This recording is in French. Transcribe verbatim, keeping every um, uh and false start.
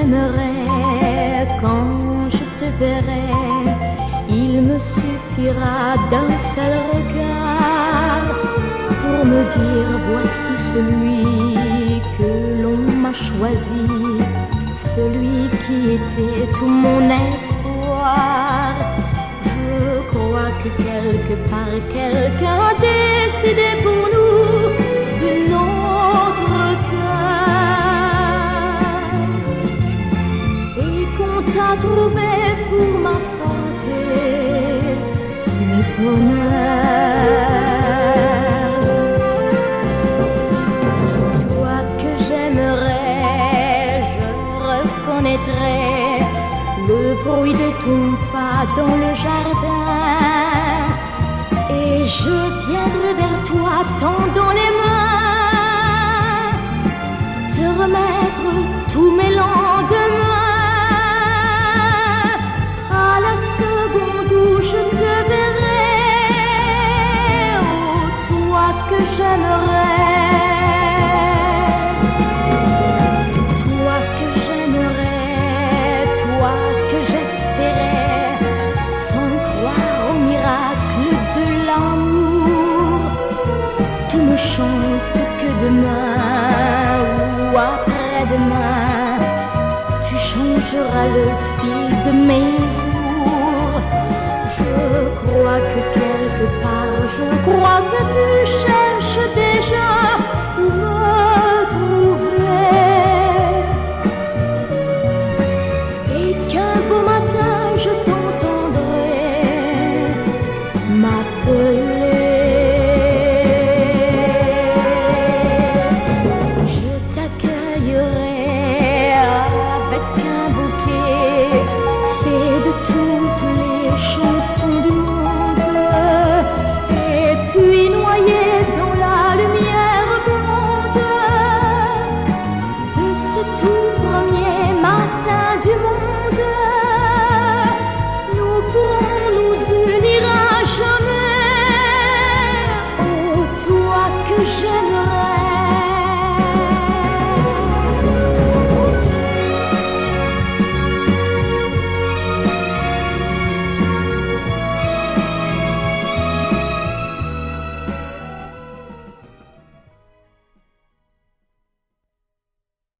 j'aimerais quand je te verrai, il me suffira d'un seul regard pour me dire voici celui que l'on m'a choisi, celui qui était tout mon espoir. Je crois que quelque part quelqu'un a décidé pour nous de notre cœur et qu'on t'a trouvé pour m'apporter le bonheur. Toi que j'aimerais, je reconnaîtrais le bruit de ton pas dans le jardin, et je viendrai vers toi tendant les mains, te remettre tous mes lendemains. À la seconde où je te verrai, oh toi que j'aimerais, toi que j'aimerais, toi que j'espérais, sans croire au miracle de l'amour. Tout me chante que demain ou après-demain, tu changeras le fil de mes jours. Je crois que quelque part, je crois